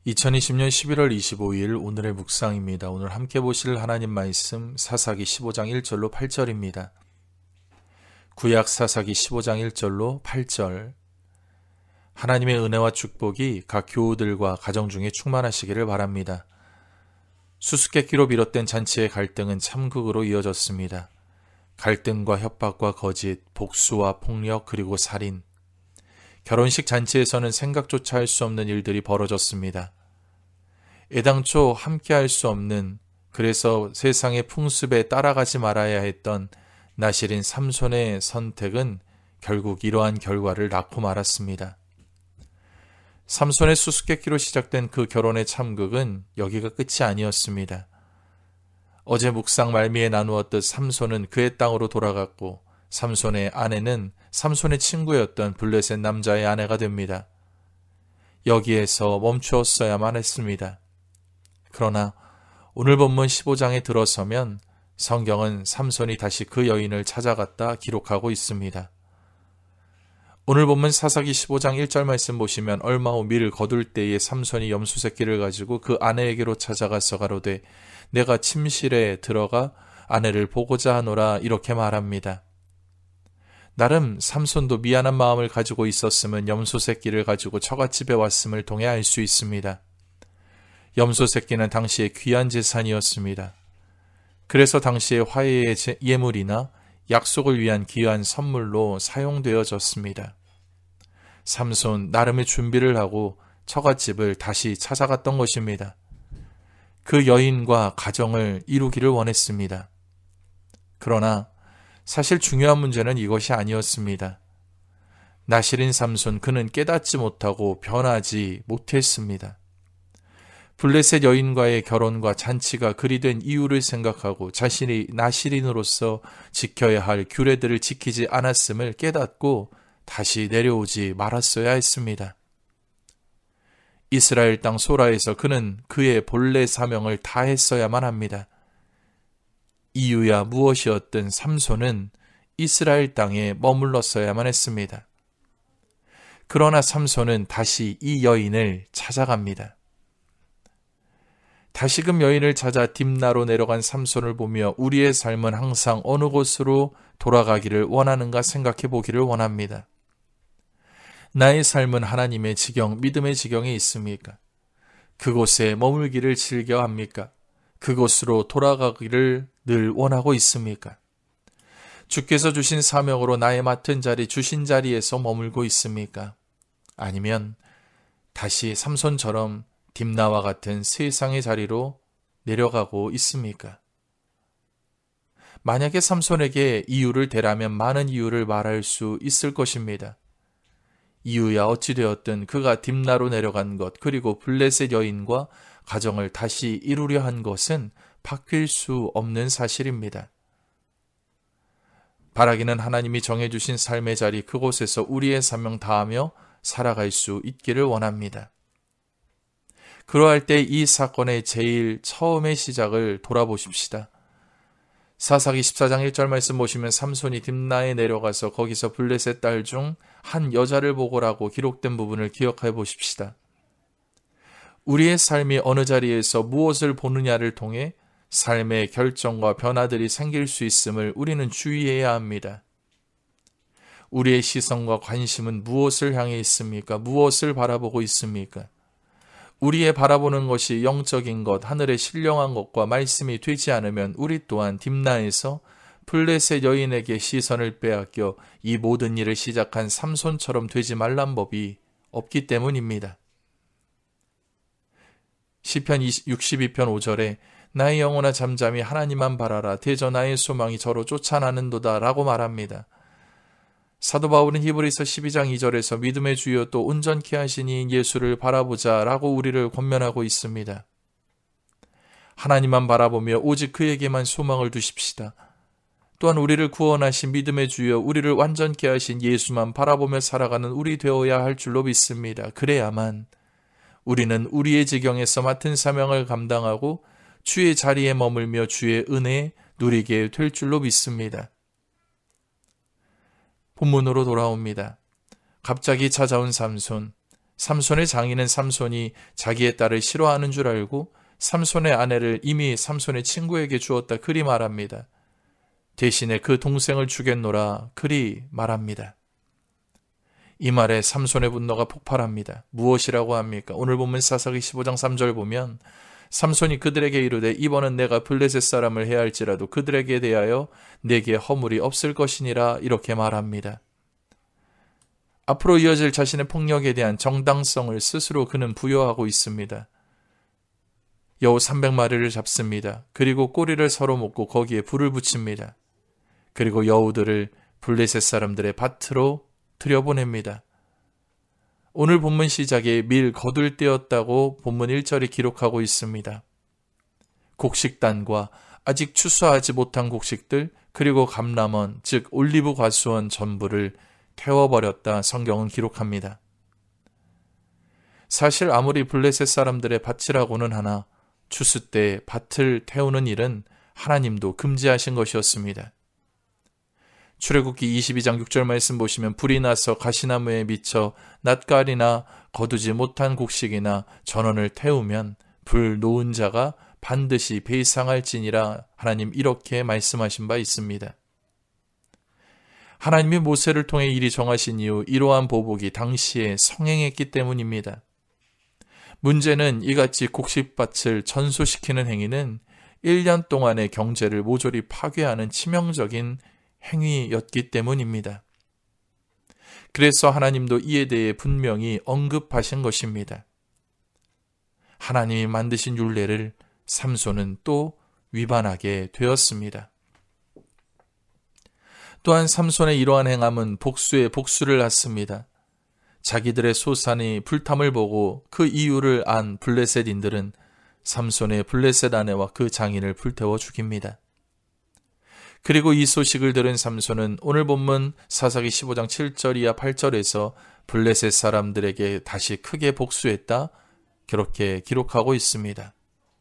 2020년 11월 25일 오늘의 묵상입니다. 오늘 함께 보실 하나님 말씀 사사기 15장 1절로 8절입니다. 구약 사사기 15장 1절로 8절. 하나님의 은혜와 축복이 각 교우들과 가정 중에 충만하시기를 바랍니다. 수수께끼로 비롯된 잔치의 갈등은 참극으로 이어졌습니다. 갈등과 협박과 거짓, 복수와 폭력 그리고 살인. 결혼식 잔치에서는 생각조차 할 수 없는 일들이 벌어졌습니다. 애당초 함께 할 수 없는, 그래서 세상의 풍습에 따라가지 말아야 했던 나실인 삼손의 선택은 결국 이러한 결과를 낳고 말았습니다. 삼손의 수수께끼로 시작된 그 결혼의 참극은 여기가 끝이 아니었습니다. 어제 묵상 말미에 나누었듯 삼손은 그의 땅으로 돌아갔고 삼손의 아내는 삼손의 친구였던 블레셋 남자의 아내가 됩니다. 여기에서 멈추었어야만 했습니다. 그러나 오늘 본문 15장에 들어서면 성경은 삼손이 다시 그 여인을 찾아갔다 기록하고 있습니다. 오늘 본문 사사기 15장 1절 말씀 보시면 얼마 후 밀을 거둘 때에 삼손이 염소 새끼를 가지고 그 아내에게로 찾아가서 가로되 내가 침실에 들어가 아내를 보고자 하노라 이렇게 말합니다. 나름 삼손도 미안한 마음을 가지고 있었으면 염소 새끼를 가지고 처갓집에 왔음을 통해 알 수 있습니다. 염소 새끼는 당시에 귀한 재산이었습니다. 그래서 당시에 화해의 예물이나 약속을 위한 귀한 선물로 사용되어졌습니다. 삼손 나름의 준비를 하고 처갓집을 다시 찾아갔던 것입니다. 그 여인과 가정을 이루기를 원했습니다. 그러나 사실 중요한 문제는 이것이 아니었습니다. 나실인 삼손 그는 깨닫지 못하고 변하지 못했습니다. 블레셋 여인과의 결혼과 잔치가 그리 된 이유를 생각하고 자신이 나실인으로서 지켜야 할 규례들을 지키지 않았음을 깨닫고 다시 내려오지 말았어야 했습니다. 이스라엘 땅 소라에서 그는 그의 본래 사명을 다했어야만 합니다. 이유야 무엇이었든 삼손은 이스라엘 땅에 머물렀어야만 했습니다. 그러나 삼손은 다시 이 여인을 찾아갑니다. 다시금 여인을 찾아 딥나로 내려간 삼손을 보며 우리의 삶은 항상 어느 곳으로 돌아가기를 원하는가 생각해 보기를 원합니다. 나의 삶은 하나님의 지경, 믿음의 지경에 있습니까? 그곳에 머물기를 즐겨합니까? 그곳으로 돌아가기를 늘 원하고 있습니까? 주께서 주신 사명으로 나의 맡은 자리, 주신 자리에서 머물고 있습니까? 아니면 다시 삼손처럼 딥나와 같은 세상의 자리로 내려가고 있습니까? 만약에 삼손에게 이유를 대라면 많은 이유를 말할 수 있을 것입니다. 이유야 어찌되었든 그가 딥나로 내려간 것, 그리고 블레셋 여인과 가정을 다시 이루려 한 것은 바뀔 수 없는 사실입니다. 바라기는 하나님이 정해주신 삶의 자리, 그곳에서 우리의 사명 다하며 살아갈 수 있기를 원합니다. 그러할 때 이 사건의 제일 처음의 시작을 돌아보십시다. 사사기 14장 1절 말씀 보시면 삼손이 딥나에 내려가서 거기서 블레셋 딸 중 한 여자를 보고라고 기록된 부분을 기억해 보십시다. 우리의 삶이 어느 자리에서 무엇을 보느냐를 통해 삶의 결정과 변화들이 생길 수 있음을 우리는 주의해야 합니다. 우리의 시선과 관심은 무엇을 향해 있습니까? 무엇을 바라보고 있습니까? 우리의 바라보는 것이 영적인 것, 하늘의 신령한 것과 말씀이 되지 않으면 우리 또한 딥나에서 블레셋 여인에게 시선을 빼앗겨 이 모든 일을 시작한 삼손처럼 되지 말란 법이 없기 때문입니다. 시편 62편 5절에 나의 영혼아 잠잠히 하나님만 바라라 대저 나의 소망이 저로 쫓아나는도다 라고 말합니다. 사도 바울은 히브리서 12장 2절에서 믿음의 주여 또 온전케 하신 이인 예수를 바라보자 라고 우리를 권면하고 있습니다. 하나님만 바라보며 오직 그에게만 소망을 두십시다. 또한 우리를 구원하신 믿음의 주여 우리를 완전케 하신 예수만 바라보며 살아가는 우리 되어야 할 줄로 믿습니다. 그래야만 우리는 우리의 지경에서 맡은 사명을 감당하고 주의 자리에 머물며 주의 은혜 누리게 될 줄로 믿습니다. 본문으로 돌아옵니다. 갑자기 찾아온 삼손, 삼손의 장인은 삼손이 자기의 딸을 싫어하는 줄 알고 삼손의 아내를 이미 삼손의 친구에게 주었다 그리 말합니다. 대신에 그 동생을 주겠노라 그리 말합니다. 이 말에 삼손의 분노가 폭발합니다. 무엇이라고 합니까? 오늘 본문 사사기 15장 3절 보면 삼손이 그들에게 이르되 이번은 내가 블레셋 사람을 해야 할지라도 그들에게 대하여 내게 허물이 없을 것이니라 이렇게 말합니다. 앞으로 이어질 자신의 폭력에 대한 정당성을 스스로 그는 부여하고 있습니다. 여우 300마리를 잡습니다. 그리고 꼬리를 서로 묶고 거기에 불을 붙입니다. 그리고 여우들을 블레셋 사람들의 밭으로 들여보냅니다. 오늘 본문 시작에 밀 거둘 때였다고 본문 1절이 기록하고 있습니다. 곡식단과 아직 추수하지 못한 곡식들 그리고 감람원 즉 올리브 과수원 전부를 태워버렸다 성경은 기록합니다. 사실 아무리 블레셋 사람들의 밭이라고는 하나 추수 때 밭을 태우는 일은 하나님도 금지하신 것이었습니다. 출애굽기 22장 6절 말씀 보시면 불이 나서 가시나무에 미쳐 낫갈이나 거두지 못한 곡식이나 전원을 태우면 불 놓은 자가 반드시 배상할지니라 하나님 이렇게 말씀하신 바 있습니다. 하나님이 모세를 통해 일이 정하신 이후 이러한 보복이 당시에 성행했기 때문입니다. 문제는 이같이 곡식밭을 전소시키는 행위는 1년 동안의 경제를 모조리 파괴하는 치명적인 행위였기 때문입니다. 그래서 하나님도 이에 대해 분명히 언급하신 것입니다. 하나님이 만드신 율례를 삼손은 또 위반하게 되었습니다. 또한 삼손의 이러한 행함은 복수에 복수를 낳습니다. 자기들의 소산이 불탐을 보고 그 이유를 안 블레셋인들은 삼손의 블레셋 아내와 그 장인을 불태워 죽입니다. 그리고 이 소식을 들은 삼손은 오늘 본문 사사기 15장 7절 이하 8절에서 블레셋 사람들에게 다시 크게 복수했다. 그렇게 기록하고 있습니다.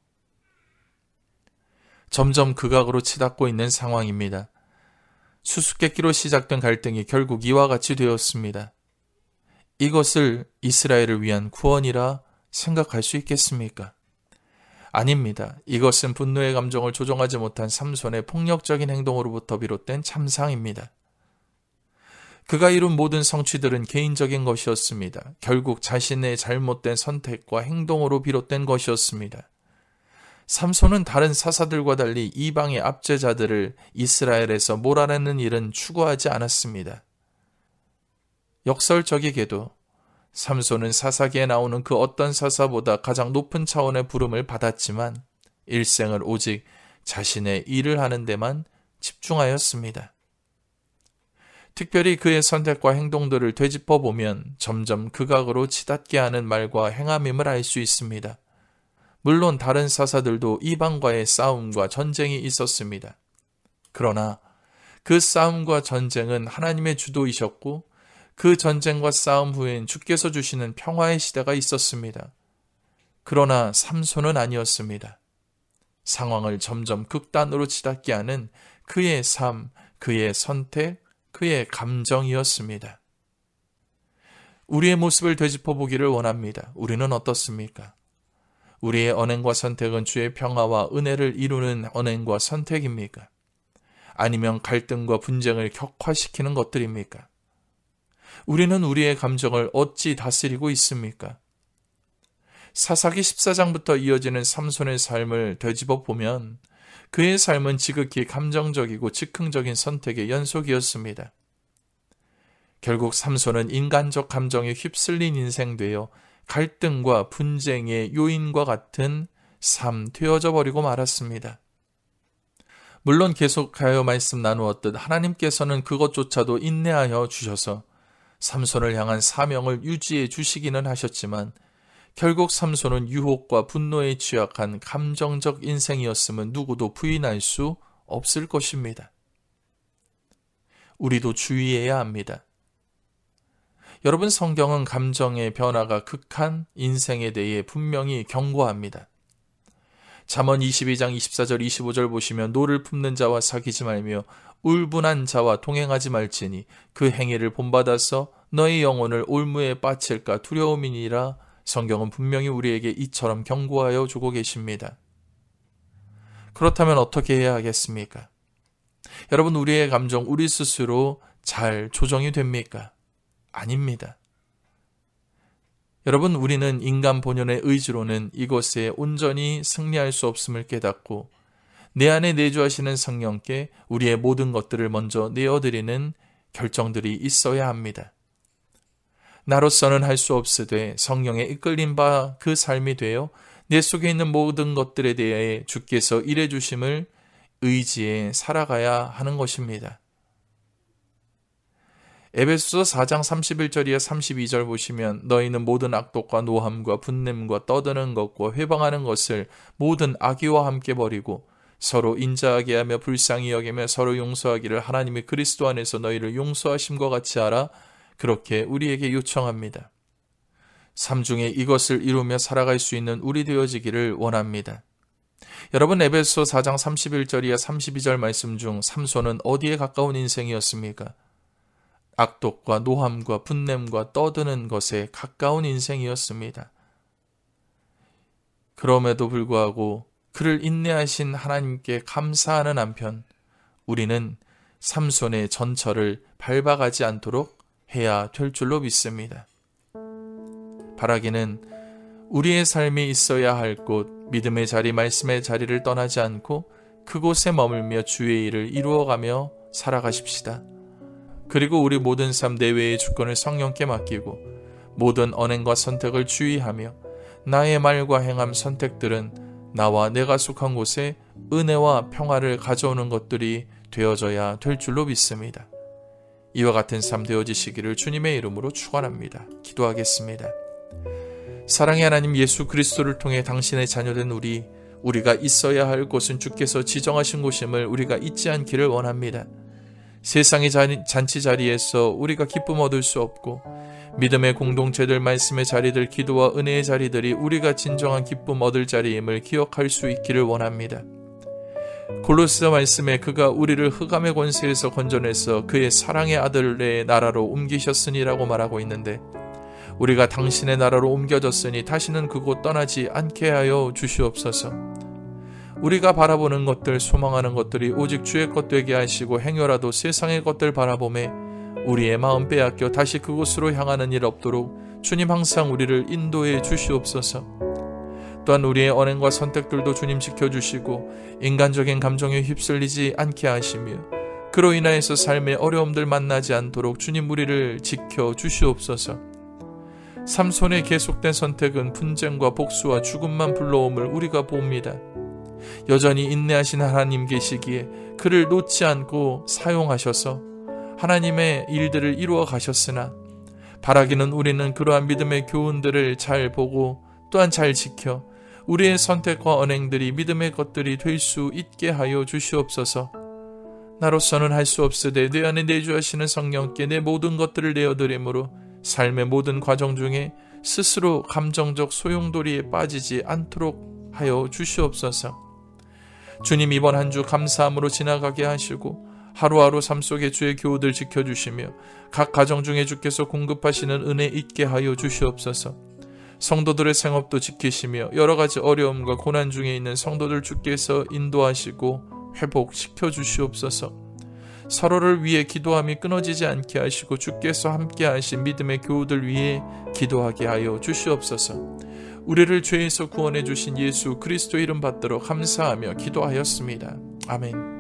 점점 극악으로 치닫고 있는 상황입니다. 수수께끼로 시작된 갈등이 결국 이와 같이 되었습니다. 이것을 이스라엘을 위한 구원이라 생각할 수 있겠습니까? 아닙니다. 이것은 분노의 감정을 조정하지 못한 삼손의 폭력적인 행동으로부터 비롯된 참상입니다. 그가 이룬 모든 성취들은 개인적인 것이었습니다. 결국 자신의 잘못된 선택과 행동으로 비롯된 것이었습니다. 삼손은 다른 사사들과 달리 이방의 압제자들을 이스라엘에서 몰아내는 일은 추구하지 않았습니다. 역설적이게도 삼손은 사사기에 나오는 그 어떤 사사보다 가장 높은 차원의 부름을 받았지만 일생을 오직 자신의 일을 하는 데만 집중하였습니다. 특별히 그의 선택과 행동들을 되짚어보면 점점 극악으로 치닫게 하는 말과 행함임을 알 수 있습니다. 물론 다른 사사들도 이방과의 싸움과 전쟁이 있었습니다. 그러나 그 싸움과 전쟁은 하나님의 주도이셨고 그 전쟁과 싸움 후엔 주께서 주시는 평화의 시대가 있었습니다. 그러나 삼손은 아니었습니다. 상황을 점점 극단으로 치닫게 하는 그의 삶, 그의 선택, 그의 감정이었습니다. 우리의 모습을 되짚어보기를 원합니다. 우리는 어떻습니까? 우리의 언행과 선택은 주의 평화와 은혜를 이루는 언행과 선택입니까? 아니면 갈등과 분쟁을 격화시키는 것들입니까? 우리는 우리의 감정을 어찌 다스리고 있습니까? 사사기 14장부터 이어지는 삼손의 삶을 되짚어 보면 그의 삶은 지극히 감정적이고 즉흥적인 선택의 연속이었습니다. 결국 삼손은 인간적 감정에 휩쓸린 인생 되어 갈등과 분쟁의 요인과 같은 삶 되어져 버리고 말았습니다. 물론 계속하여 말씀 나누었듯 하나님께서는 그것조차도 인내하여 주셔서 삼손을 향한 사명을 유지해 주시기는 하셨지만 결국 삼손은 유혹과 분노에 취약한 감정적 인생이었음은 누구도 부인할 수 없을 것입니다. 우리도 주의해야 합니다. 여러분, 성경은 감정의 변화가 극한 인생에 대해 분명히 경고합니다. 잠언 22장 24절 25절 보시면 노를 품는 자와 사귀지 말며 울분한 자와 동행하지 말지니 그 행위를 본받아서 너희 영혼을 올무에 빠칠까 두려움이니라. 성경은 분명히 우리에게 이처럼 경고하여 주고 계십니다. 그렇다면 어떻게 해야 하겠습니까? 여러분, 우리의 감정 우리 스스로 잘 조정이 됩니까? 아닙니다. 여러분, 우리는 인간 본연의 의지로는 이것에 온전히 승리할 수 없음을 깨닫고 내 안에 내주하시는 성령께 우리의 모든 것들을 먼저 내어드리는 결정들이 있어야 합니다. 나로서는 할 수 없으되 성령에 이끌린 바 그 삶이 되어 내 속에 있는 모든 것들에 대해 주께서 일해 주심을 의지해 살아가야 하는 것입니다. 에베소서 4장 31절이야 32절 보시면 너희는 모든 악독과 노함과 분냄과 떠드는 것과 회방하는 것을 모든 악의와 함께 버리고 서로 인자하게 하며 불쌍히 여기며 서로 용서하기를 하나님이 그리스도 안에서 너희를 용서하심과 같이 하라. 그렇게 우리에게 요청합니다. 삶 중에 이것을 이루며 살아갈 수 있는 우리 되어지기를 원합니다. 여러분, 에베소 4장 31절이야 32절 말씀 중 삼손은 어디에 가까운 인생이었습니까? 악독과 노함과 분냄과 떠드는 것에 가까운 인생이었습니다. 그럼에도 불구하고 그를 인내하신 하나님께 감사하는 한편 우리는 삼손의 전철을 밟아가지 않도록 해야 될 줄로 믿습니다. 바라기는 우리의 삶이 있어야 할 곳, 믿음의 자리, 말씀의 자리를 떠나지 않고 그곳에 머물며 주의 일을 이루어가며 살아가십시다. 그리고 우리 모든 삶 내외의 주권을 성령께 맡기고 모든 언행과 선택을 주의하며 나의 말과 행함 선택들은 나와 내가 속한 곳에 은혜와 평화를 가져오는 것들이 되어져야 될 줄로 믿습니다. 이와 같은 삶 되어지시기를 주님의 이름으로 축원합니다. 기도하겠습니다. 사랑의 하나님, 예수 그리스도를 통해 당신의 자녀된 우리가 있어야 할 곳은 주께서 지정하신 곳임을 우리가 잊지 않기를 원합니다. 세상의 잔치 자리에서 우리가 기쁨 얻을 수 없고 믿음의 공동체들, 말씀의 자리들, 기도와 은혜의 자리들이 우리가 진정한 기쁨 얻을 자리임을 기억할 수 있기를 원합니다. 골로새 말씀에 그가 우리를 흑암의 권세에서 건져내서 그의 사랑의 아들의 나라로 옮기셨으니라고 말하고 있는데 우리가 당신의 나라로 옮겨졌으니 다시는 그곳 떠나지 않게 하여 주시옵소서. 우리가 바라보는 것들, 소망하는 것들이 오직 주의 것 되게 하시고 행여라도 세상의 것들 바라보매 우리의 마음 빼앗겨 다시 그곳으로 향하는 일 없도록 주님 항상 우리를 인도해 주시옵소서. 또한 우리의 언행과 선택들도 주님 지켜주시고 인간적인 감정에 휩쓸리지 않게 하시며 그로 인하여서 삶의 어려움들 만나지 않도록 주님 우리를 지켜주시옵소서. 삼손의 계속된 선택은 분쟁과 복수와 죽음만 불러옴을 우리가 봅니다. 여전히 인내하신 하나님 계시기에 그를 놓지 않고 사용하셔서 하나님의 일들을 이루어 가셨으나 바라기는 우리는 그러한 믿음의 교훈들을 잘 보고 또한 잘 지켜 우리의 선택과 언행들이 믿음의 것들이 될 수 있게 하여 주시옵소서. 나로서는 할 수 없으되 내 안에 내주하시는 성령께 내 모든 것들을 내어드림으로 삶의 모든 과정 중에 스스로 감정적 소용돌이에 빠지지 않도록 하여 주시옵소서. 주님, 이번 한 주 감사함으로 지나가게 하시고 하루하루 삶 속에 주의 교훈을 지켜주시며 각 가정 중에 주께서 공급하시는 은혜 있게 하여 주시옵소서. 성도들의 생업도 지키시며 여러 가지 어려움과 고난 중에 있는 성도들 주께서 인도하시고 회복시켜 주시옵소서. 서로를 위해 기도함이 끊어지지 않게 하시고 주께서 함께 하신 믿음의 교우들 위해 기도하게 하여 주시옵소서. 우리를 죄에서 구원해 주신 예수 그리스도 이름 받들어 감사하며 기도하였습니다. 아멘.